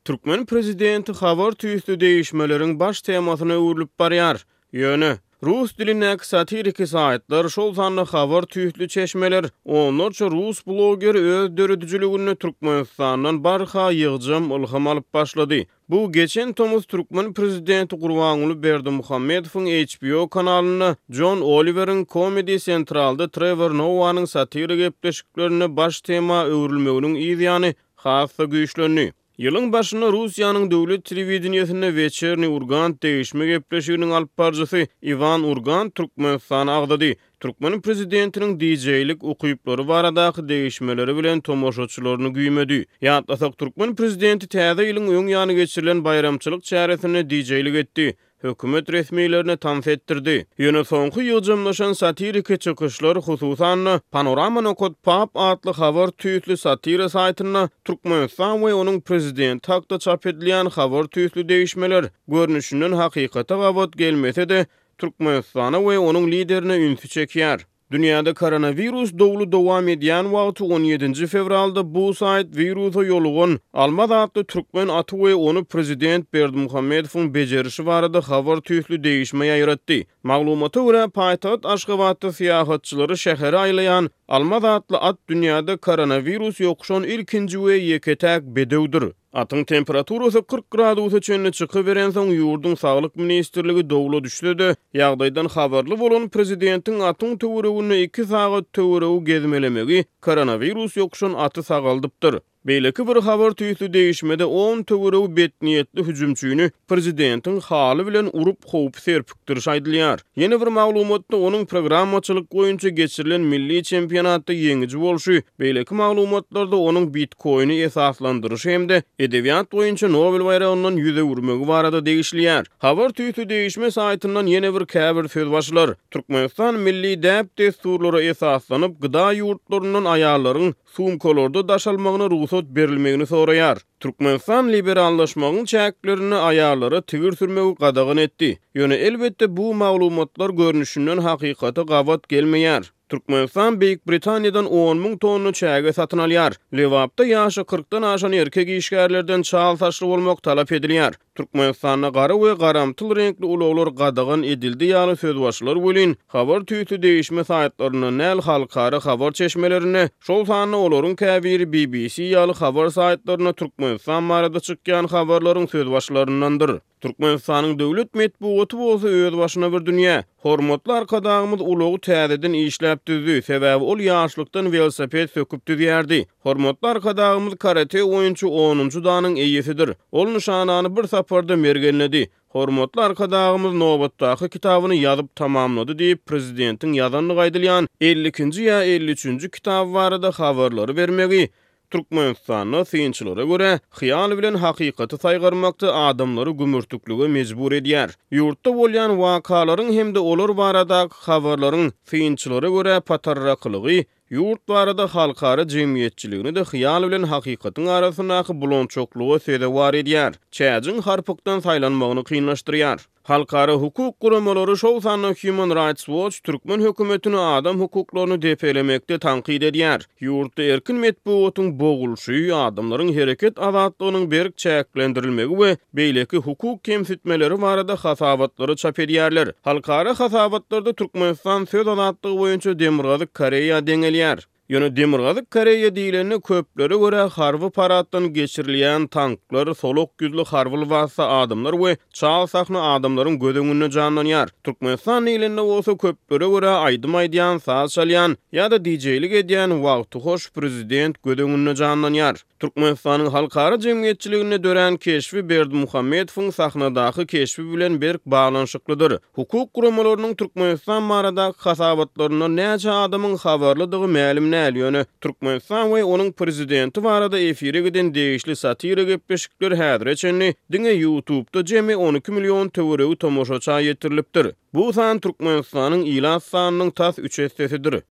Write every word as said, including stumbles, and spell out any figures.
Türkmen prezidenti habar tüýsli değişmeleriň baş temasyna öwrülip barýar. Ýöne Rus dilinäki satirik saýtlar şol sanly habar tüýsli çeşmeler, onlarça Rus bloger öz döredüjiligini Türkmenistandan barha ýygjam ulham alyp başlady. Bu geçen Tomuz Türkmen prezidenti Gurbanuly Berdimuhammedowyň H B O kanalyna John Oliver'ın Comedy Central'da Trevor Noah'nın satirik gepleşiklerine baş tema öwrülmeginiň ýa-ni hassa güýçlenýär. Ýylyň başynda Russiýanyň döwlet telewizioniýasyna Вечерний Ургант değişme gepleşiginiň alyp barjysy Ivan Urgant Türkmenistana agdady. Türkmen prezidentiniň D J-lik ukyplary baradaky değişmeleri bilen tomoşaçylaryny güýmedi. Ýatlasak Türkmen prezidenti täze ýylyň öň ýany geçirilen bayramçylyk çäresine D J-lik etdi. Hökümet resmiýetlerine tanys etdirdi. Ýöne soňky ýyljamlaşan satirik çykyşlar hususan Panorama Nokot Pap adly habar tüýsli satira saýtyna Türkmenistan we onuň prezidenti hakda çap edilýän habar tüýsli değişmeler görnüşinden hakykata gawat gelmese de Türkmenistana we onuň liderine ünsü çekýär. Dünyada koronavirus dowlu dowam edýän wagty on ýedinji fevralda bu saýt virusa ýolugan Almaz adly türkmen aty we onu prezident Berdimuhammedowyň bejerişi barada habar tüýsli değişme ýaratdy. Maglumata görä paýtagat Aşgabatda syýahatçylary şäheri aýlayan Almaz adly at dünyada koronavirus ýokuşan ilkinji we ýeketäk bedewdir. Atyň temperaturasy kırk gradusa çenli çykyp beren soň ýurdun saglyk ministrligi dowla düşdi. Ýagdaýdan habarly bolan prezidentiň atyň töweregini iki sagat töweregi gezmelemegi koronavirus ýokuşan aty sagaldypdyr. Beýleki bir habar tüýsli değişmede on töweregi betniýetli hüjümçüni prezidentiň haly bilen urup howp serpikdir aýdylýar. Ýene bir maglumatda onuň programmaçylyk boýunça geçirilen milli çempionatda ýeňiji bolşy, beýleki maglumatlarda onuň Bitcoin'i esaslandyryşy hemde edebiýat boýunça Nobel bayragyndan ýüze urmegi barada degişilýär. Habar tüýsli değişme saýtyndan ýene bir käbir söz başlar. Türkmenistan milli däp desturlary esaslanyp gyda ýurtlarynyň aýallaryň sumkalarda daşalmagyna ruhsat berilmegini soraýar. Türkmenistan liberallaşmagyň çäklerini aýallary tigir sürmegi gadagan etdi. Ýöne elbetde bu maglumatlar görnüşinden hakykata gawat gelmeýär. Türkmenistan Büyük Britaniýadan on ming tonna çäge satyn alýar. Lewapda ýaşy kırkdan aşan erkek işgärlerden çal taşly bolmak talap edilýär. Türkmenistana gara we garamtyl renkli ulaglar gadagan edildi ýaly söz başlar bolin. Habar tüýsli değişme saýtlaryna näl halkara habar çeşmelerine şol sany olaryň käbiri B B C ýaly habar saýtlaryna Türkmenistan barada çykýan habarlaryň söz başlaryndandyr. Türkmenistanyň döwlet medeniýeti bolsa öz başyna bir dünýä. Hormatly arkadagymyz ulagy täzeden işläp düzdi. Sebäbi ol ýaşlykdan velosiped söküp düzýärdi. Hormatly arkadagymyz karate oýunçy onunju danyň eýesidir. Ol nişanany bir saparda mergenledi. Hormatly arkadagymyz nobatdaky kitabyny ýazyp tamamlady diýip prezidentiň ýazanyny gaýdylýan ellikinji ýa elli üçünji kitap barada habarlary bermegi Türkmenistanyň synçylara görä hyýal bilen hakykaty saýgarmakda adamlary gümürtüklüge mejbur edýär. Ýurtda bolýan wakalaryň hemde olar barada habarlaryň synçylara görä patarraklygy ýurt barada halkara jemgyýetçiligini de hyýal bilen hakykatyň arasyndaky bulançoklugy sebäp edýär. Çäjiň harpykdan saýlanmagyny kynlaşdyrýar. Halkara hukuk guramalary şol sanly Human Rights Watch Türkmen hökümetini adam hukuklaryny depelemekde tanqid edýär. Ýurtda erkin medeniýetiň bogulşy, adamlaryň hereket azatlygynyň berk çäklendirilmegi we beýleki hukuk kemsitmeleri barada hasabatlary çap edýärler. Halkara hasabatlarda Türkmenistan söz azatlygy boýunça Demirgazyk Koreýa deňelýär. Ýöne Demirgazyk Koreýa diýilende köplere görä harby paratdan geçirilýän tanklar, solok ýüzlü harby wasa adamlar we çal sahna adamlaryň gödüňünde janlanýar. Türkmenistan ýylynda bolsa köplere görä aýdym aýdýan, saz çalýan ýa-da D J-lik edýän wagty hoş prezident gödüňünde janlanýar. Türkmenistanyň halkara jemgyýetçiligine dören keşfi Berdimuhammedowyň sahnadaky keşfi bilen berk baglanyşyklydyr. Hukuk guramalarynyň Türkmenistan barada hasabatlaryna näçe adamyň habarlydygy ma'lum näl ýöne Türkmenistan we onuň prezidenti barada efire giden değişli satira gepleşikler häzir eçenni diňe YouTube'da jemi on iki million töweregi tomoşaça ýetirilipdir. Bu san Türkmenistanyň ýylan sanynyň tas üç hissesidir.